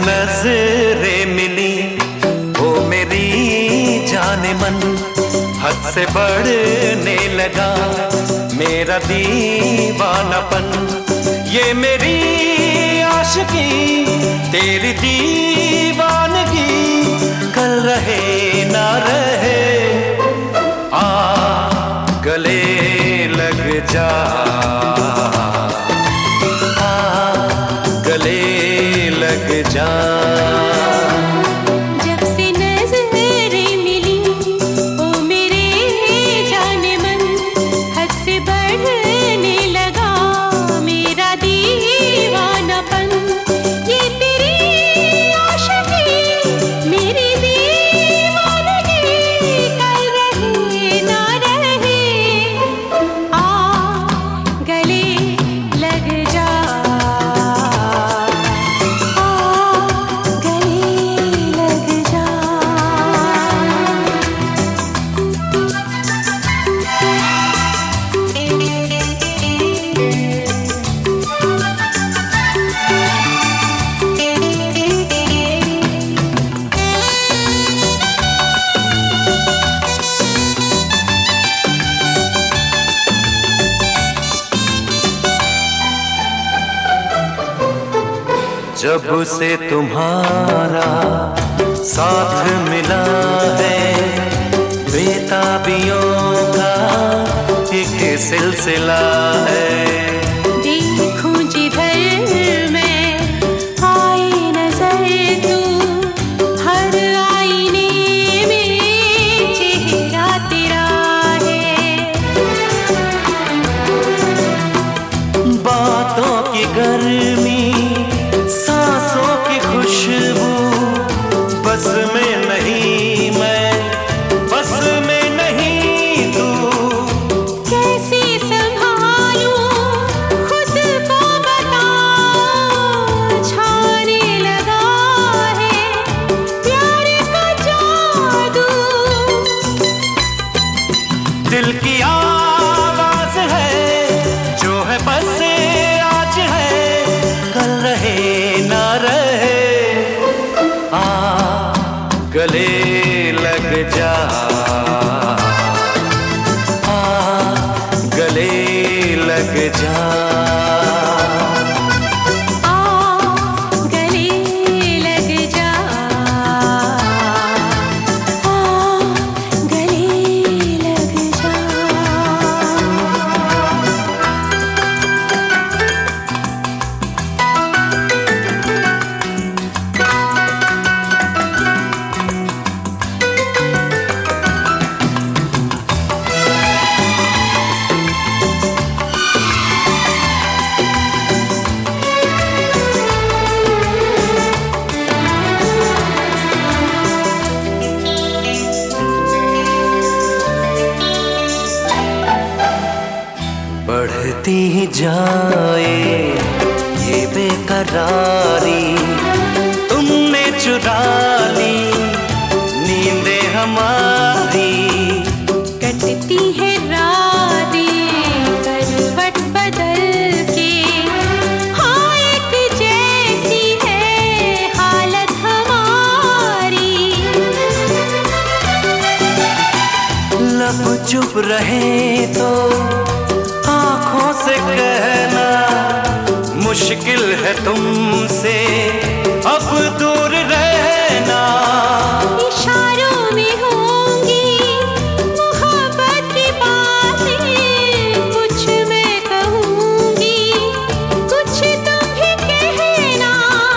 नजरें मिली वो मेरी जाने मन, हद से बढ़ने लगा मेरा दीवानापन। ये मेरी आशिकी तेरी दीवानगी, कल रहे ना रहे, आ गले लग जा, आ गले लग जा। जब से तुम्हारा साथ मिला है, बेताबियों का एक सिलसिला है। देखूं जिधर मैं आए नजर तू, हर आईने में चेहरा तेरा है। बातों की गर्मी, सांसों की खुशबू, बस में नहीं मैं, बस में नहीं तू। कैसे संभालूं खुद को बता, छाने लगा है प्यार का जादू। दिल की आवाज है जो है बस आज है, कल रहे ना रहे, आ गले लग जा, आ गले लग जा। बढ़ती जाए ये बेकरारी, तुमने चुरा ली नींदें हमारी। कटती है रातें करवट बदल के, हाँ एक जैसी है हालत हमारी। लब चुप रहे तो आँखों से कहना, मुश्किल है तुमसे अब दूर रहना। इशारों में होंगी मोहब्बत की बातें, कुछ मैं कहूँगी कुछ तुम भी कहना।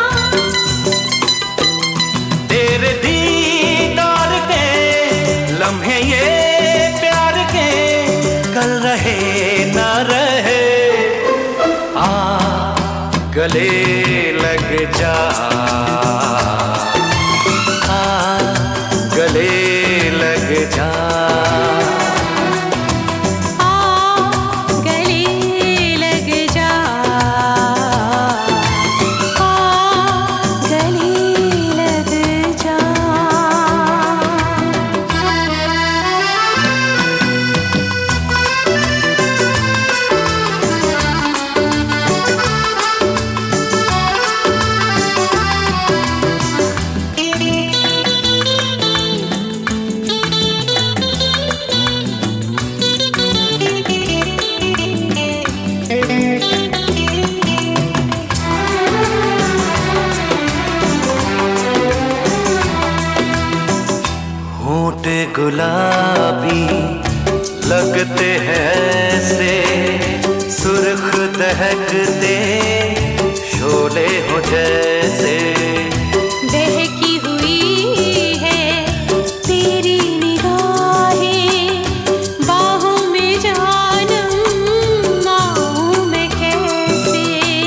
तेरे दीदार के लम्हे ये प्यार के, कल रहे ना रहे, आ गले लग जा, आ गले लग जा। गले लग जा, गले लग जा। गुलाबी लगते हैं ऐसे, सुर्ख दहकते शोले हो जैसे। बहकी हुई है तेरी निगाहें, बाहों में जानम आऊं मैं कैसे।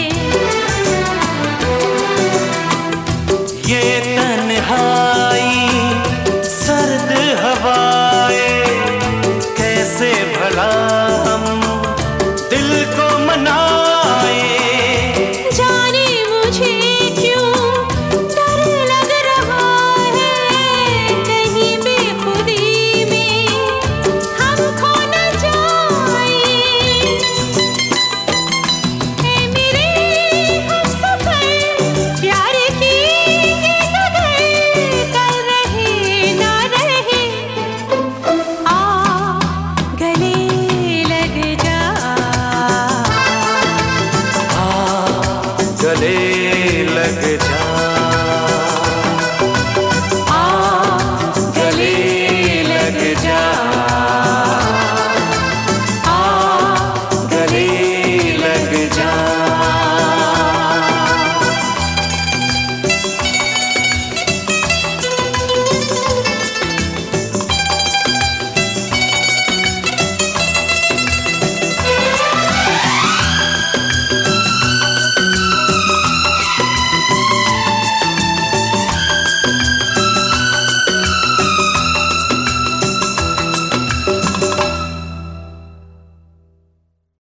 ये तन्हाई सर्द हवाएं, कैसे भला हम दिल को मनाए। जाने मुझे क्यों डर लग रहा है, कहीं बेखुदी में हम खो न जाए। ऐ मेरे हमसफर, प्यार की ये डगर, कल रहे ना रहे, आ गले लग जा। गले लग जा।